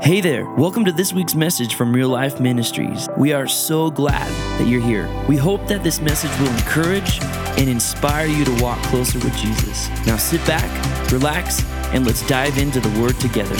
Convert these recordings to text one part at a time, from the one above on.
Hey there, welcome to this week's message from Real Life Ministries. We are so glad that you're here. We hope that this message will encourage and inspire you to walk closer with Jesus. Now sit back, relax, and let's dive into the Word together.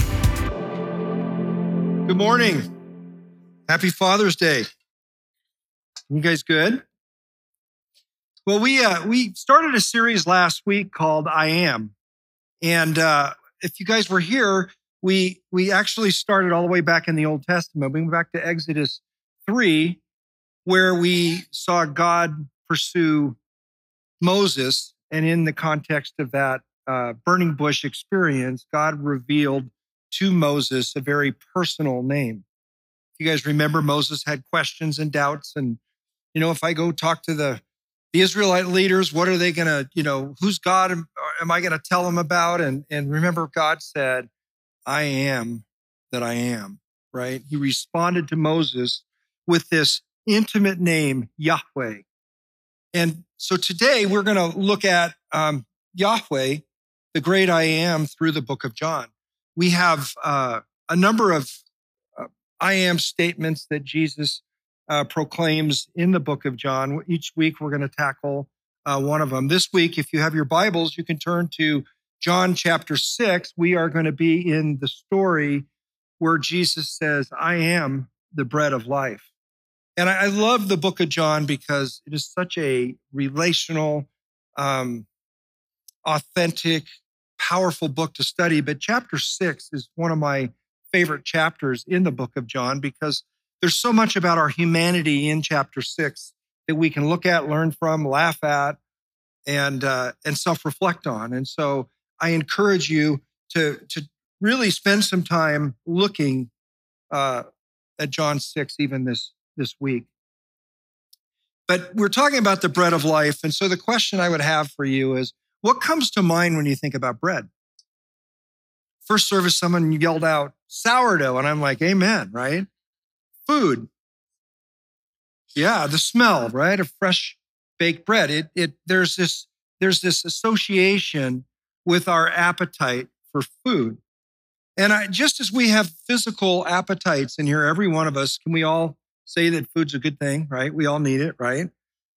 Good morning. Happy Father's Day. You guys good? Well, we started a series last week called I Am. And if you guys were here, we actually started all the way back in the Old Testament. We went back to Exodus 3, where we saw God pursue Moses. And in the context of that burning bush experience, God revealed to Moses a very personal name. If you guys remember, Moses had questions and doubts. And, if I go talk to the Israelite leaders, what are they going to, who's God am I going to tell them about? And remember, God said, I am that I am, right? He responded to Moses with this intimate name, Yahweh. And so today we're going to look at Yahweh, the great I am, through the book of John. We have a number of I am statements that Jesus proclaims in the book of John. Each week we're going to tackle one of them. This week, if you have your Bibles, you can turn to John chapter 6. We are going to be in the story where Jesus says, I am the bread of life. And I love the book of John because it is such a relational, authentic, powerful book to study. But chapter 6 is one of my favorite chapters in the book of John because there's so much about our humanity in chapter 6 that we can look at, learn from, laugh at, and self-reflect on. And so I encourage you to really spend some time looking at John 6 even this week. But we're talking about the bread of life. And so the question I would have for you is, what comes to mind when you think about bread? First service, someone yelled out sourdough, and I'm like, amen, right? Food. Yeah, the smell, right, of fresh baked bread. There's this association with our appetite for food. And just as we have physical appetites in here, every one of us, can we all say that food's a good thing, right? We all need it, right?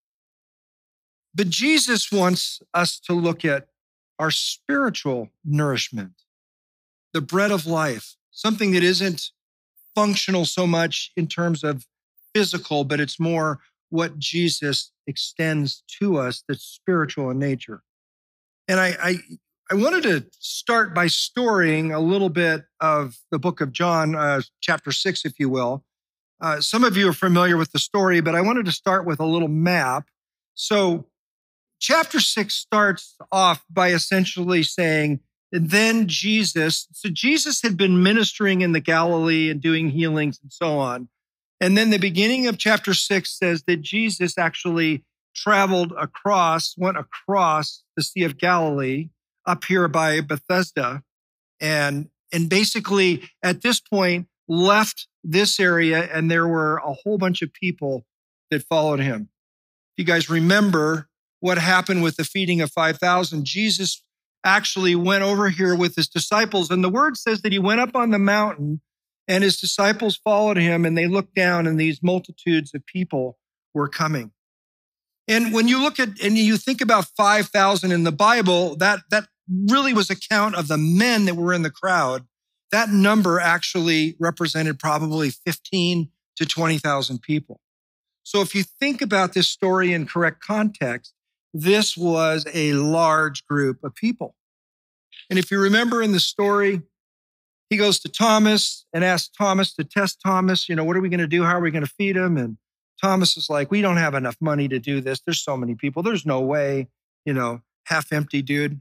But Jesus wants us to look at our spiritual nourishment, the bread of life, something that isn't functional so much in terms of physical, but it's more what Jesus extends to us that's spiritual in nature. And I wanted to start by storying a little bit of the book of John, chapter 6, if you will. Some of you are familiar with the story, but I wanted to start with a little map. So chapter 6 starts off by essentially saying, and then Jesus had been ministering in the Galilee and doing healings and so on. And then the beginning of chapter 6 says that Jesus actually went across the Sea of Galilee up here by Bethesda, and basically at this point left this area, and there were a whole bunch of people that followed him. If you guys remember what happened with the feeding of 5,000, Jesus actually went over here with his disciples, and the word says that he went up on the mountain and his disciples followed him, and they looked down and these multitudes of people were coming. And when you look at and you think about 5,000 in the Bible, that really was a count of the men that were in the crowd. That number actually represented probably 15 to 20,000 people. So if you think about this story in correct context, this was a large group of people. And if you remember in the story, he goes to Thomas and asks Thomas to test Thomas, what are we going to do? How are we going to feed him? And Thomas is like, we don't have enough money to do this. There's so many people. There's no way, half empty dude.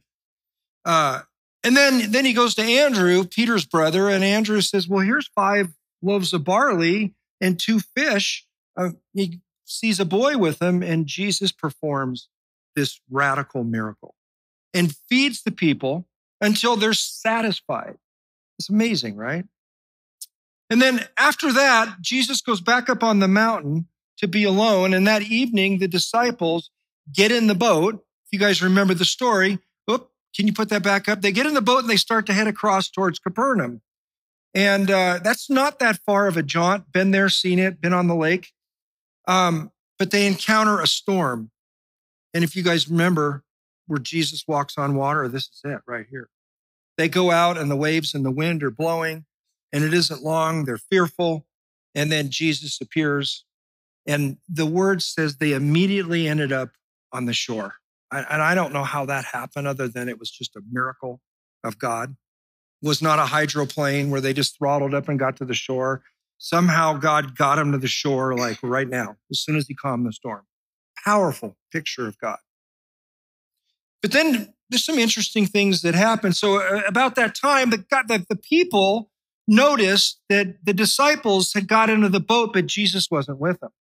And then he goes to Andrew, Peter's brother, and Andrew says, well, here's 5 loaves of barley and 2 fish. He sees a boy with him, and Jesus performs this radical miracle and feeds the people until they're satisfied. It's amazing, right? And then after that, Jesus goes back up on the mountain to be alone. And that evening, the disciples get in the boat. If you guys remember the story, can you put that back up? They get in the boat and they start to head across towards Capernaum. And that's not that far of a jaunt. Been there, seen it, been on the lake. But they encounter a storm. And if you guys remember where Jesus walks on water, this is it right here. They go out and the waves and the wind are blowing, and it isn't long. They're fearful. And then Jesus appears. And the word says they immediately ended up on the shore. And I don't know how that happened other than it was just a miracle of God. It was not a hydroplane where they just throttled up and got to the shore. Somehow God got them to the shore like right now, as soon as he calmed the storm. Powerful picture of God. But then there's some interesting things that happen. So about that time, the people noticed that the disciples had got into the boat, but Jesus wasn't with them.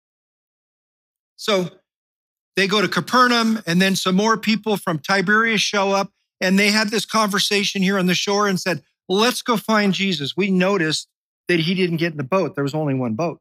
So they go to Capernaum, and then some more people from Tiberias show up, and they had this conversation here on the shore and said, well, let's go find Jesus. We noticed that he didn't get in the boat. There was only one boat.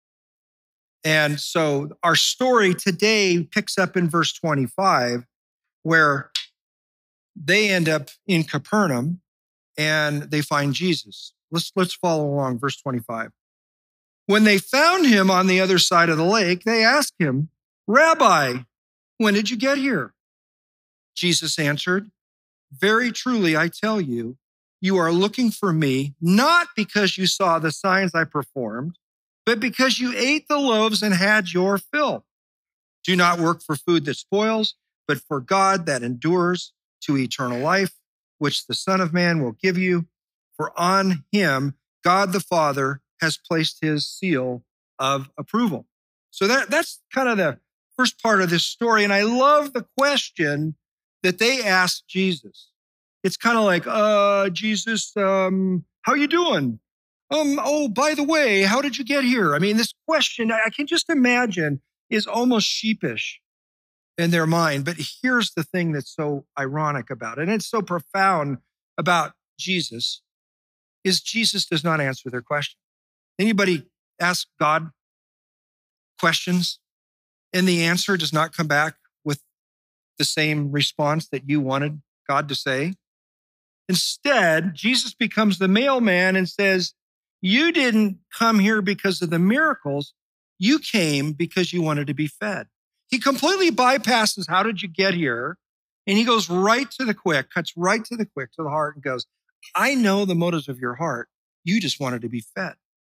And so our story today picks up in verse 25, where they end up in Capernaum and they find Jesus. Let's follow along, verse 25. When they found him on the other side of the lake, they asked him, Rabbi, when did you get here? Jesus answered, very truly, I tell you, you are looking for me, not because you saw the signs I performed, but because you ate the loaves and had your fill. Do not work for food that spoils, but for God that endures to eternal life, which the Son of Man will give you. For on him, God the Father has placed his seal of approval. So that's kind of the first part of this story. And I love the question that they asked Jesus. It's kind of like, Jesus, how you doing? Oh, by the way, how did you get here? I mean, this question, I can just imagine, is almost sheepish in their mind. But here's the thing that's so ironic about it, and it's so profound about Jesus, is Jesus does not answer their question. Anybody ask God questions, and the answer does not come back with the same response that you wanted God to say? Instead, Jesus becomes the mailman and says, you didn't come here because of the miracles. You came because you wanted to be fed. He completely bypasses, how did you get here? And he goes right to the quick, cuts right to the quick, to the heart, and goes, I know the motives of your heart. You just wanted to be fed.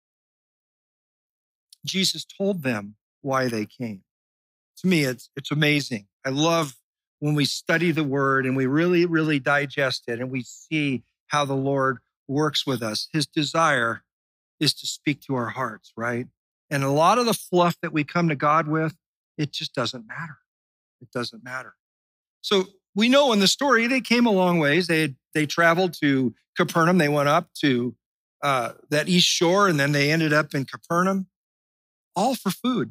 Jesus told them why they came. To me, it's amazing. I love when we study the word and we really, really digest it and we see how the Lord works with us. His desire is to speak to our hearts, right? And a lot of the fluff that we come to God with, it just doesn't matter. It doesn't matter. So we know in the story, they came a long ways. They traveled to Capernaum. They went up to that east shore, and then they ended up in Capernaum, all for food.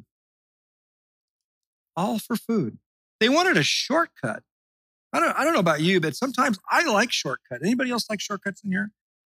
All for food. They wanted a shortcut. I don't know about you, but sometimes I like shortcuts. Anybody else like shortcuts in here?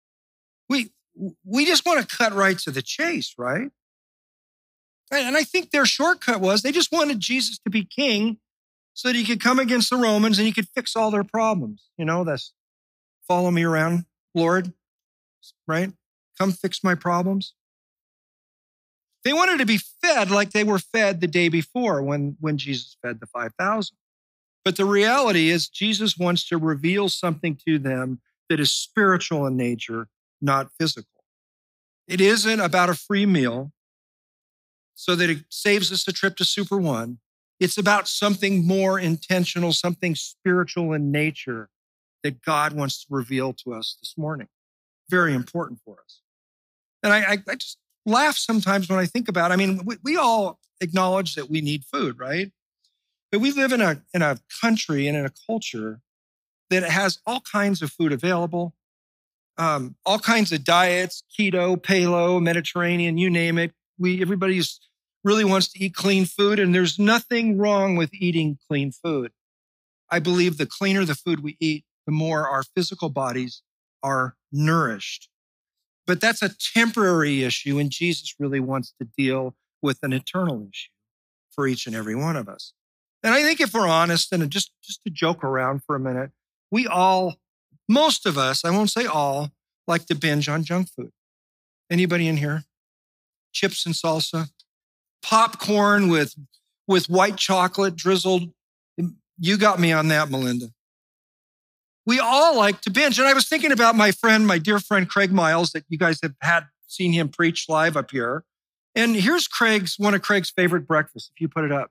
We just want to cut right to the chase, right? And I think their shortcut was they just wanted Jesus to be king so that he could come against the Romans and he could fix all their problems. You know, that's follow me around, Lord, right? Come fix my problems. They wanted to be fed like they were fed the day before when Jesus fed the 5,000. But the reality is Jesus wants to reveal something to them that is spiritual in nature, not physical. It isn't about a free meal so that it saves us a trip to Super One. It's about something more intentional, something spiritual in nature that God wants to reveal to us this morning. Very important for us. And I just laugh sometimes when I think about it. I mean, we all acknowledge that we need food, right? But we live in a country and in a culture that has all kinds of food available, all kinds of diets, keto, paleo, Mediterranean, you name it. Everybody really wants to eat clean food, and there's nothing wrong with eating clean food. I believe the cleaner the food we eat, the more our physical bodies are nourished. But that's a temporary issue, and Jesus really wants to deal with an eternal issue for each and every one of us. And I think if we're honest, and just to joke around for a minute, we all, most of us, I won't say all, like to binge on junk food. Anybody in here? Chips and salsa? Popcorn with white chocolate drizzled. You got me on that, Melinda. We all like to binge. And I was thinking about my dear friend, Craig Miles, that you guys have seen him preach live up here. And here's one of Craig's favorite breakfasts, if you put it up.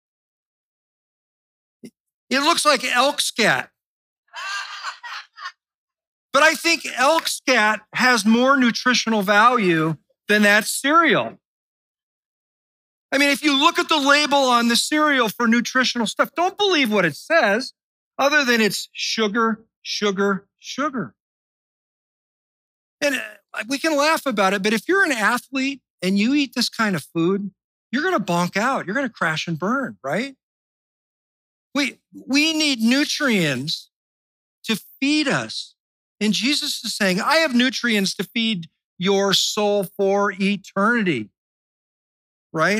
It looks like elk scat. But I think elk scat has more nutritional value than that cereal. I mean, if you look at the label on the cereal for nutritional stuff, don't believe what it says, other than it's sugar, sugar, sugar. And we can laugh about it, but if you're an athlete and you eat this kind of food, you're going to bonk out. You're going to crash and burn, right? We need nutrients to feed us. And Jesus is saying, I have nutrients to feed your soul for eternity, right?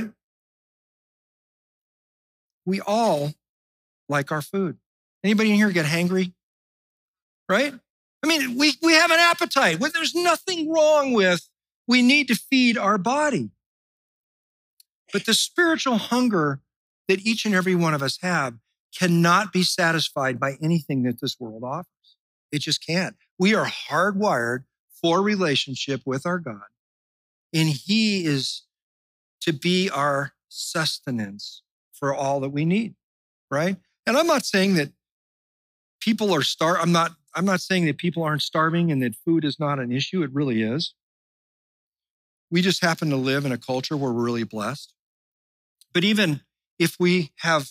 We all like our food. Anybody in here get hangry? Right? I mean, we have an appetite. There's nothing wrong with we need to feed our body. But the spiritual hunger that each and every one of us have cannot be satisfied by anything that this world offers. It just can't. We are hardwired for relationship with our God, and He is to be our sustenance for all that we need, right? And I'm not saying that people are starving. I'm not saying that people aren't starving and that food is not an issue. It really is. We just happen to live in a culture where we're really blessed. But even if we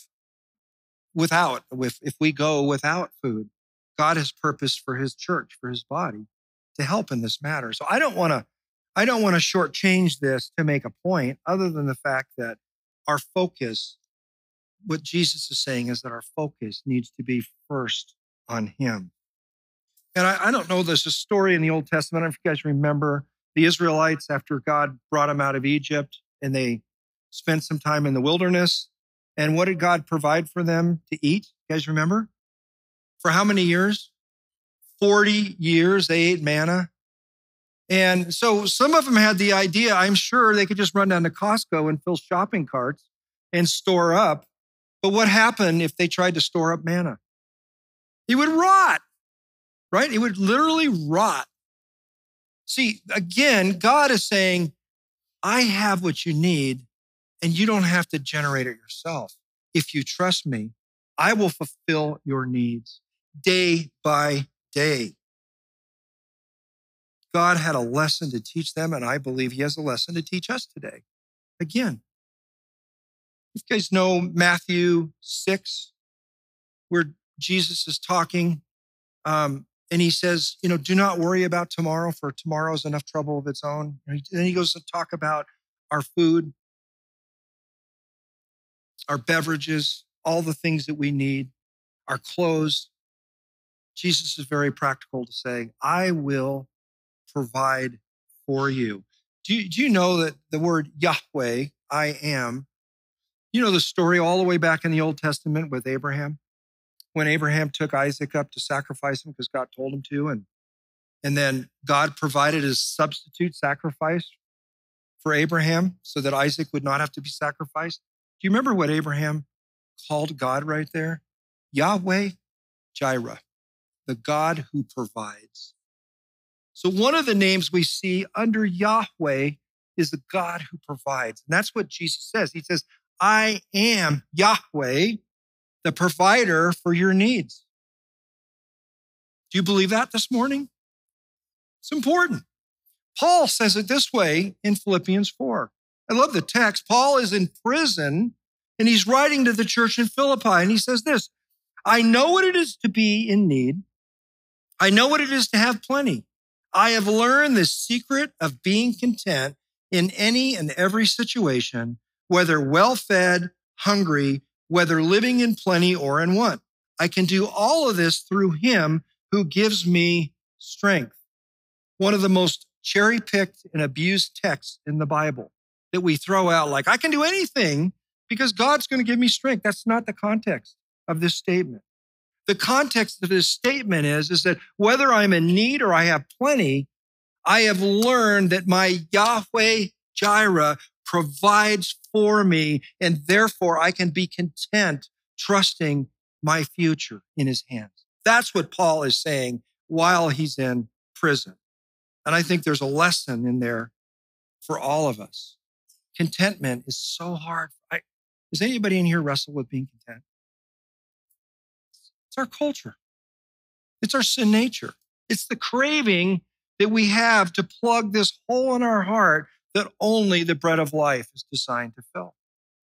if we go without food, God has purpose for His church, for His body, to help in this matter. So I don't want to shortchange this to make a point, other than the fact that our focus, what Jesus is saying is that our focus needs to be first on Him. And I don't know, there's a story in the Old Testament. I don't know if you guys remember the Israelites after God brought them out of Egypt, and they spent some time in the wilderness. And what did God provide for them to eat? You guys remember? For how many years? 40 years they ate manna. And so some of them had the idea, I'm sure they could just run down to Costco and fill shopping carts and store up. But what happened if they tried to store up manna? It would rot, right? It would literally rot. See, again, God is saying, I have what you need, and you don't have to generate it yourself. If you trust me, I will fulfill your needs day by day. God had a lesson to teach them, and I believe He has a lesson to teach us today. Again, you guys know Matthew 6, where Jesus is talking, and He says, do not worry about tomorrow, for tomorrow is enough trouble of its own. And then He goes to talk about our food, our beverages, all the things that we need, our clothes. Jesus is very practical to say, I will provide for you. Do you know that the word Yahweh, I am, the story all the way back in the Old Testament with Abraham, when Abraham took Isaac up to sacrifice him because God told him to, and then God provided his substitute sacrifice for Abraham so that Isaac would not have to be sacrificed. Do you remember what Abraham called God right there? Yahweh Jireh, the God who provides. So one of the names we see under Yahweh is the God who provides. And that's what Jesus says. He says, I am Yahweh, the provider for your needs. Do you believe that this morning? It's important. Paul says it this way in Philippians 4. I love the text. Paul is in prison, and he's writing to the church in Philippi, and he says this, I know what it is to be in need. I know what it is to have plenty. I have learned the secret of being content in any and every situation, whether well-fed, hungry, whether living in plenty or in want. I can do all of this through Him who gives me strength. One of the most cherry-picked and abused texts in the Bible that we throw out like, I can do anything because God's going to give me strength. That's not the context of this statement. The context of this statement is that whether I'm in need or I have plenty, I have learned that my Yahweh Jireh provides for me, and therefore I can be content trusting my future in his hands. That's what Paul is saying while he's in prison. And I think there's a lesson in there for all of us. Contentment is so hard. Does anybody in here wrestle with being content? It's our culture. It's our sin nature. It's the craving that we have to plug this hole in our heart that only the bread of life is designed to fill.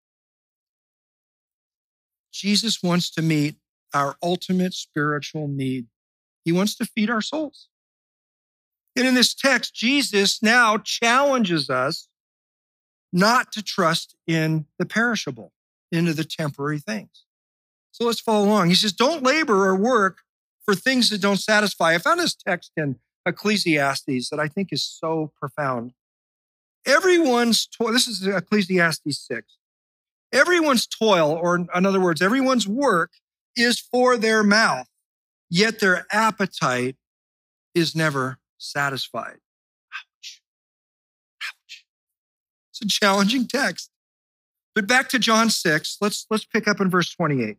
Jesus wants to meet our ultimate spiritual need. He wants to feed our souls. And in this text, Jesus now challenges us not to trust in the perishable, into the temporary things. So let's follow along. He says, don't labor or work for things that don't satisfy. I found this text in Ecclesiastes that I think is so profound. Everyone's toil, this is Ecclesiastes 6. Everyone's toil, or in other words, everyone's work is for their mouth, yet their appetite is never satisfied. Ouch. Ouch. It's a challenging text. But back to John 6, let's pick up in verse 28.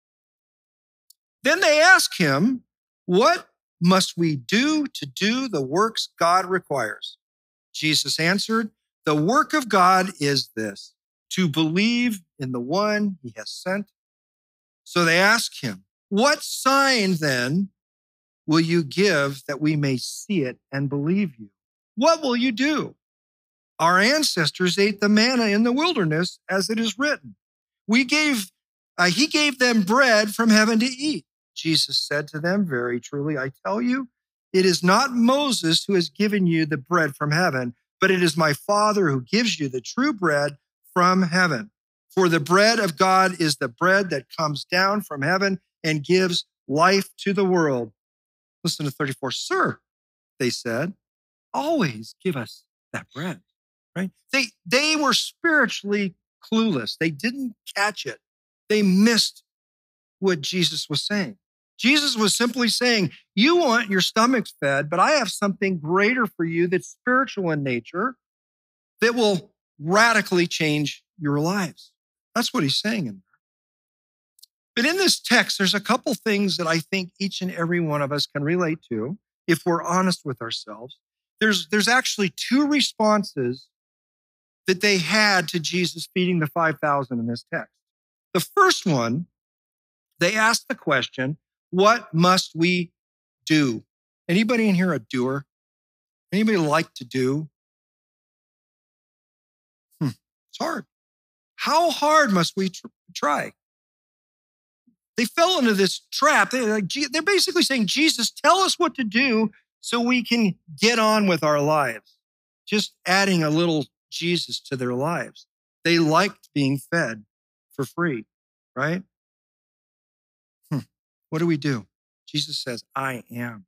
Then they ask him, what must we do to do the works God requires? Jesus answered, the work of God is this, to believe in the one he has sent. So they ask him, what sign then will you give that we may see it and believe you? What will you do? Our ancestors ate the manna in the wilderness, as it is written. He gave them bread from heaven to eat. Jesus said to them, very truly, I tell you, it is not Moses who has given you the bread from heaven, but it is my Father who gives you the true bread from heaven. For the bread of God is the bread that comes down from heaven and gives life to the world. Listen to 34. Sir, they said, always give us that bread, right? They were spiritually clueless. They didn't catch it. They missed what Jesus was saying. Jesus was simply saying, you want your stomachs fed, but I have something greater for you that's spiritual in nature that will radically change your lives. That's what he's saying in there. But in this text, there's a couple things that I think each and every one of us can relate to if we're honest with ourselves. There's actually two responses that they had to Jesus feeding the 5,000 in this text. The first one, they asked the question, what must we do? Anybody in here a doer? Anybody like to do? It's hard. How hard must we try? They fell into this trap. They're basically saying, Jesus, tell us what to do so we can get on with our lives. Just adding a little Jesus to their lives. They liked being fed for free, right? What do we do? Jesus says, I am.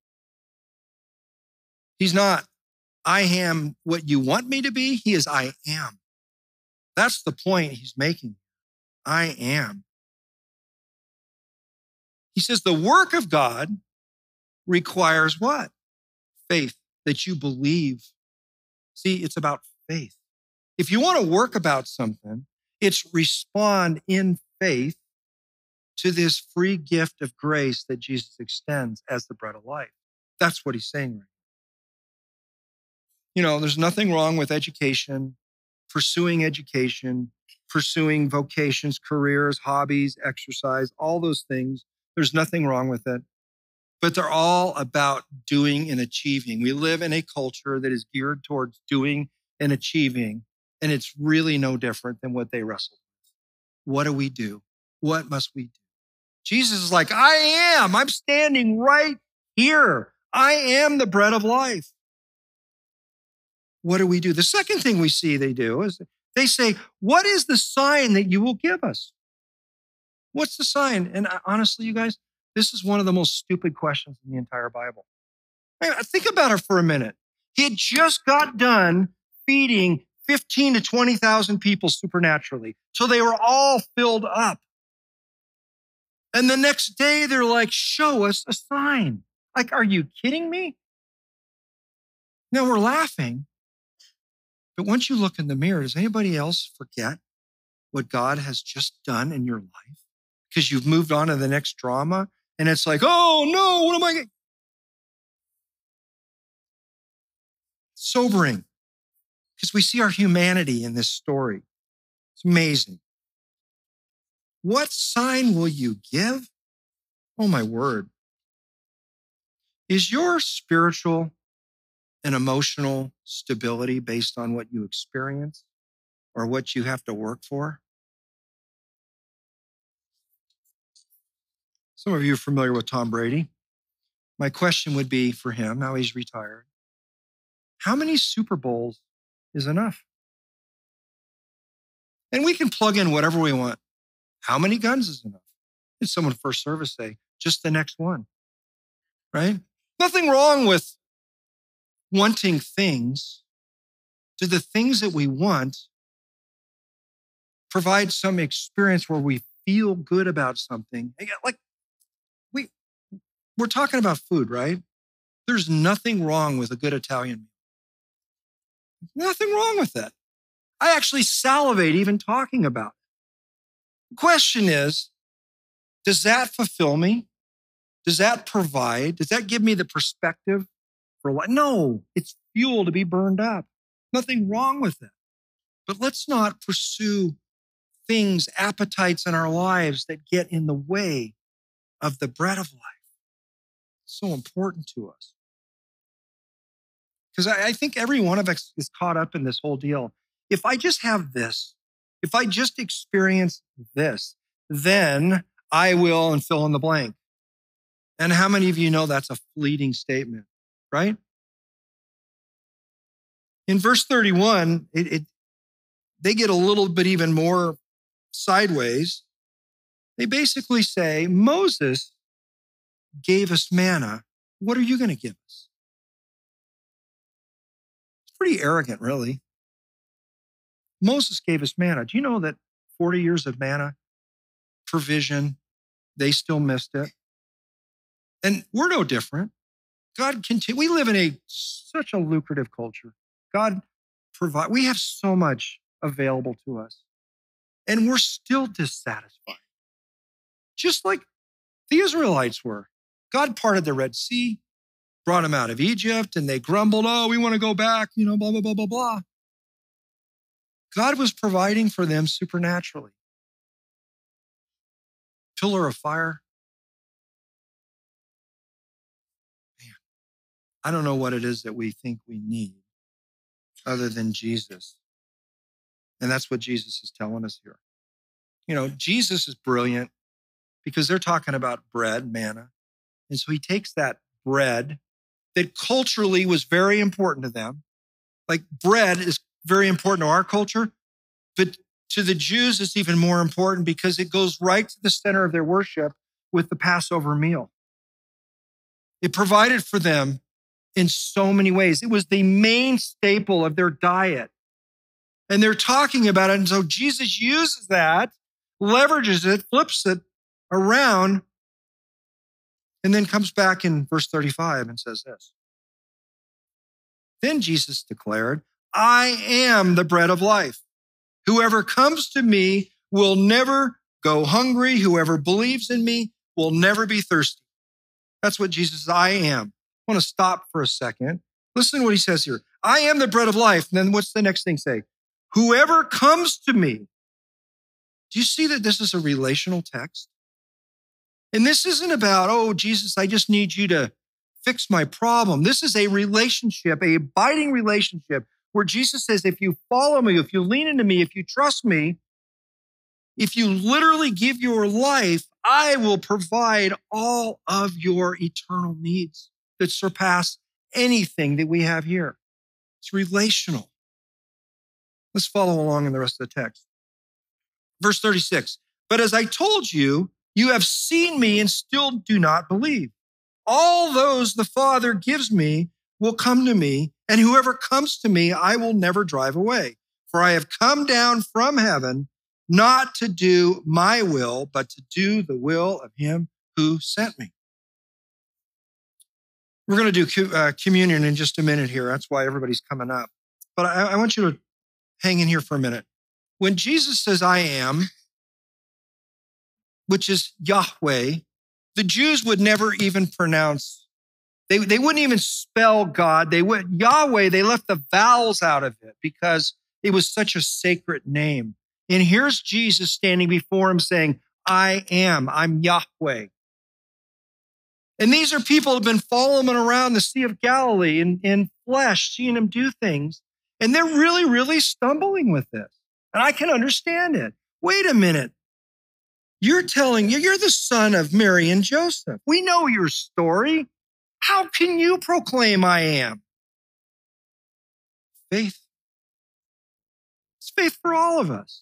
He's not, I am what you want me to be. He is, I am. That's the point he's making. I am. He says the work of God requires what? Faith, that you believe. See, it's about faith. If you want to work about something, it's respond in faith to this free gift of grace that Jesus extends as the bread of life. That's what he's saying right now. You know, there's nothing wrong with education, pursuing vocations, careers, hobbies, exercise, all those things. There's nothing wrong with it. But they're all about doing and achieving. We live in a culture that is geared towards doing and achieving, and it's really no different than what they wrestled with. What do we do? What must we do? Jesus is like, I am. I'm standing right here. I am the bread of life. What do we do? The second thing we see they do is they say, what is the sign that you will give us? What's the sign? And honestly, you guys, this is one of the most stupid questions in the entire Bible. Think about it for a minute. He had just got done feeding 15 to 20,000 people supernaturally. So they were all filled up. And the next day, they're like, show us a sign. Like, are you kidding me? Now we're laughing, but once you look in the mirror, does anybody else forget what God has just done in your life? Because you've moved on to the next drama, and it's like, oh no, what am I getting? Sobering, because we see our humanity in this story. It's amazing. What sign will you give? Oh my word. Is your spiritual and emotional stability based on what you experience or what you have to work for? Some of you are familiar with Tom Brady. My question would be for him, now he's retired, how many Super Bowls is enough? And we can plug in whatever we want. How many guns is enough? Did someone first service say, just the next one, right? Nothing wrong with wanting things. Do the things that we want provide some experience where we feel good about something? Like we're talking about food, right? There's nothing wrong with a good Italian meal. Nothing wrong with that. I actually salivate even talking about it. The question is, does that fulfill me? Does that provide? Does that give me the perspective for life? No, it's fuel to be burned up. Nothing wrong with it. But let's not pursue things, appetites in our lives that get in the way of the bread of life. It's so important to us. Because I think every one of us is caught up in this whole deal. If I just have this, if I just experience this, then I will, and fill in the blank. And how many of you know that's a fleeting statement, right? In verse 31, they get a little bit even more sideways. They basically say, Moses gave us manna. What are you going to give us? It's pretty arrogant, really. Moses gave us manna. Do you know that 40 years of manna provision, they still missed it? And we're no different. We live in such a lucrative culture. God provide. We have so much available to us, and we're still dissatisfied. Just like the Israelites were. God parted the Red Sea, brought them out of Egypt, and they grumbled, oh, we want to go back, blah, blah, blah, blah, blah. God was providing for them supernaturally. Pillar of fire. Man, I don't know what it is that we think we need other than Jesus. And that's what Jesus is telling us here. Jesus is brilliant because they're talking about bread, manna. And so he takes that bread that culturally was very important to them. Like bread is very important to our culture, but to the Jews, it's even more important because it goes right to the center of their worship with the Passover meal. It provided for them in so many ways. It was the main staple of their diet. And they're talking about it. And so Jesus uses that, leverages it, flips it around, and then comes back in verse 35 and says this. Then Jesus declared, I am the bread of life. Whoever comes to me will never go hungry. Whoever believes in me will never be thirsty. That's what Jesus says, I am. I want to stop for a second. Listen to what he says here. I am the bread of life. And then what's the next thing say? Whoever comes to me. Do you see that this is a relational text? And this isn't about, oh, Jesus, I just need you to fix my problem. This is a relationship, a abiding relationship where Jesus says, if you follow me, if you lean into me, if you trust me, if you literally give your life, I will provide all of your eternal needs that surpass anything that we have here. It's relational. Let's follow along in the rest of the text. Verse 36, but as I told you, you have seen me and still do not believe. All those the Father gives me will come to me, and whoever comes to me, I will never drive away. For I have come down from heaven, not to do my will, but to do the will of him who sent me. We're going to do communion in just a minute here. That's why everybody's coming up. But I want you to hang in here for a minute. When Jesus says, I am, which is Yahweh, the Jews would never even pronounce, they wouldn't even spell God. Yahweh, they left the vowels out of it because it was such a sacred name. And here's Jesus standing before him saying, I am, I'm Yahweh. And these are people who have been following him around the Sea of Galilee in flesh, seeing him do things. And they're really, really stumbling with this. And I can understand it. Wait a minute. You're the son of Mary and Joseph. We know your story. How can you proclaim I am? Faith. It's faith for all of us.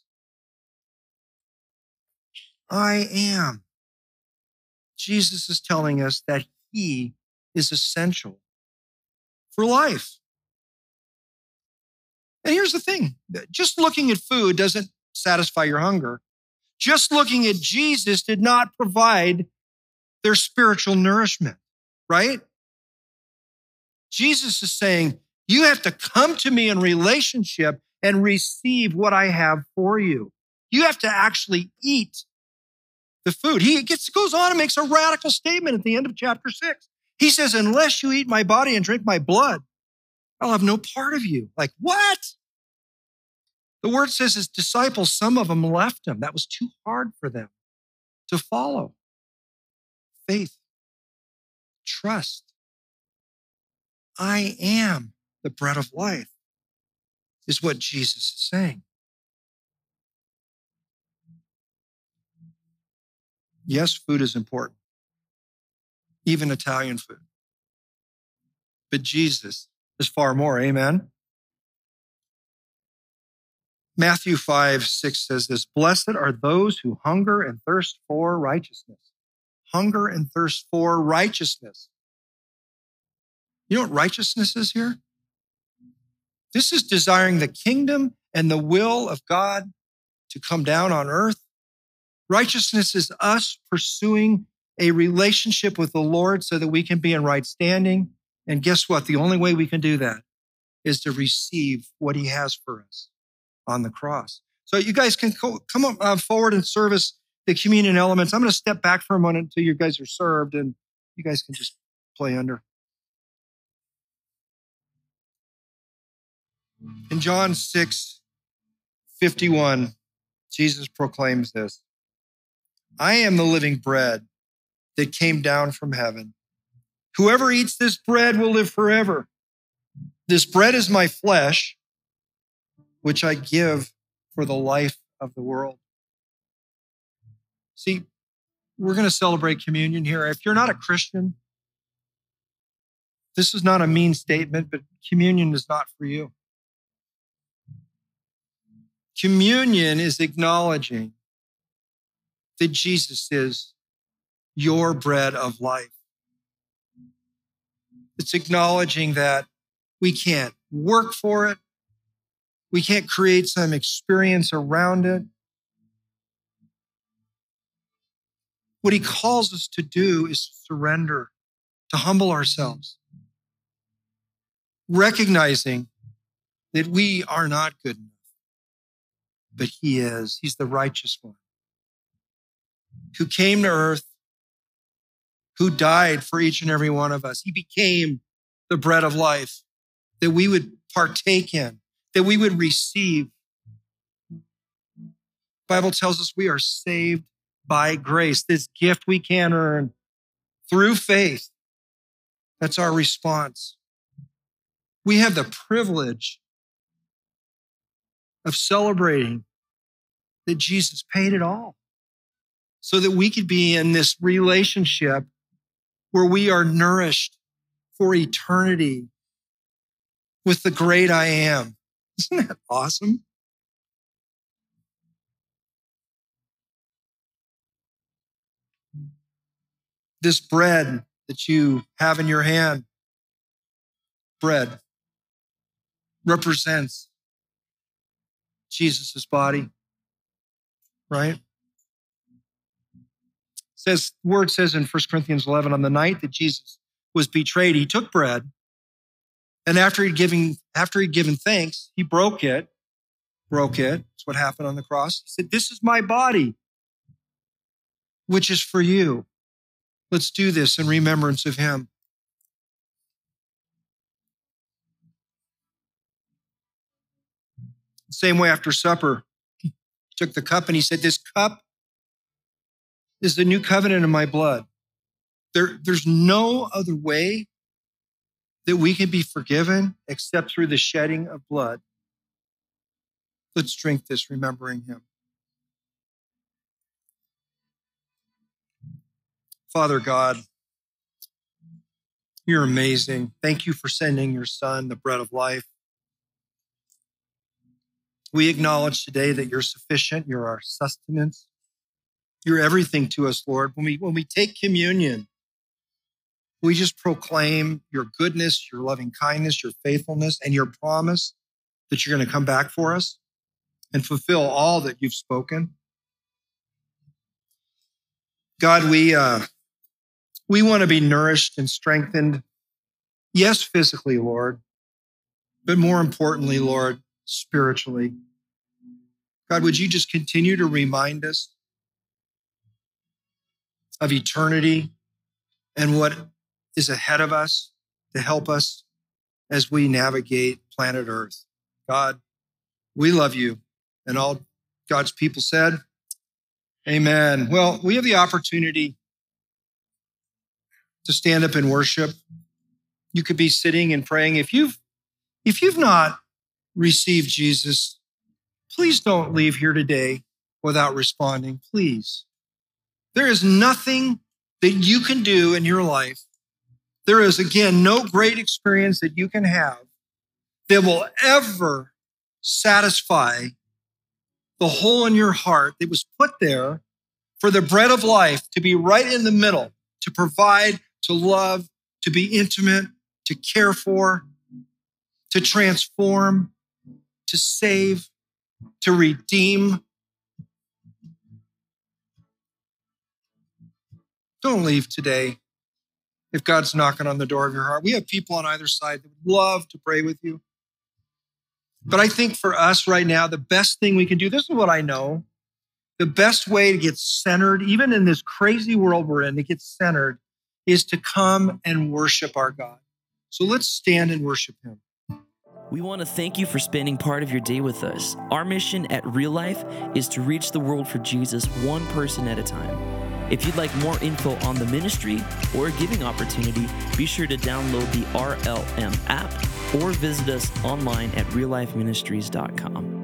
I am. Jesus is telling us that he is essential for life. And here's the thing. Just looking at food doesn't satisfy your hunger. Just looking at Jesus did not provide their spiritual nourishment, right? Jesus is saying, you have to come to me in relationship and receive what I have for you. You have to actually eat the food. He goes on and makes a radical statement at the end of chapter 6. He says, unless you eat my body and drink my blood, I'll have no part of you. Like, what? The word says his disciples, some of them left him. That was too hard for them to follow. Faith, trust. I am the bread of life, is what Jesus is saying. Yes, food is important, even Italian food. But Jesus is far more, amen? Matthew 5:6 says this, blessed are those who hunger and thirst for righteousness. Hunger and thirst for righteousness. You know what righteousness is here? This is desiring the kingdom and the will of God to come down on earth. Righteousness is us pursuing a relationship with the Lord so that we can be in right standing. And guess what? The only way we can do that is to receive what he has for us on the cross. So you guys can come up forward and service the communion elements. I'm going to step back for a moment until you guys are served, and you guys can just play under. In John 6:51, Jesus proclaims this. I am the living bread that came down from heaven. Whoever eats this bread will live forever. This bread is my flesh, which I give for the life of the world. See, we're going to celebrate communion here. If you're not a Christian, this is not a mean statement, but communion is not for you. Communion is acknowledging that Jesus is your bread of life. It's acknowledging that we can't work for it. We can't create some experience around it. What he calls us to do is surrender, to humble ourselves, recognizing that we are not good enough, but he is. He's the righteous one who came to earth, who died for each and every one of us. He became the bread of life that we would partake in, that we would receive. The Bible tells us we are saved by grace, this gift we can't earn through faith. That's our response. We have the privilege of celebrating that Jesus paid it all so that we could be in this relationship where we are nourished for eternity with the great I am. Isn't that awesome? This bread that you have in your hand, bread, represents Jesus' body, right? Word says in 1 Corinthians 11, on the night that Jesus was betrayed, he took bread. And after he'd given thanks, he broke it. That's what happened on the cross. He said, "This is my body, which is for you. Let's do this in remembrance of him." Same way after supper, he took the cup and he said, "This cup is the new covenant in my blood." There's no other way that we can be forgiven except through the shedding of blood. Let's drink this, remembering him. Father God, you're amazing. Thank you for sending your son, the bread of life. We acknowledge today that you're sufficient. You're our sustenance. You're everything to us, Lord. When we take communion, we just proclaim your goodness, your loving kindness, your faithfulness, and your promise that you're going to come back for us and fulfill all that you've spoken. God, we want to be nourished and strengthened, yes, physically, Lord, but more importantly, Lord, spiritually. God, would you just continue to remind us of eternity and what is ahead of us to help us as we navigate planet Earth. God, we love you. And all God's people said, amen. Well, we have the opportunity to stand up and worship. You could be sitting and praying. If you've not received Jesus, please don't leave here today without responding, please. There is nothing that you can do in your life. There is, again, no great experience that you can have that will ever satisfy the hole in your heart that was put there for the bread of life to be right in the middle, to provide, to love, to be intimate, to care for, to transform, to save, to redeem. Don't leave today if God's knocking on the door of your heart. We have people on either side that would love to pray with you. But I think for us right now, the best thing we can do, this is what I know, the best way to get centered, even in this crazy world we're in, to get centered is to come and worship our God. So let's stand and worship him. We want to thank you for spending part of your day with us. Our mission at Real Life is to reach the world for Jesus one person at a time. If you'd like more info on the ministry or a giving opportunity, be sure to download the RLM app or visit us online at reallifeministries.com.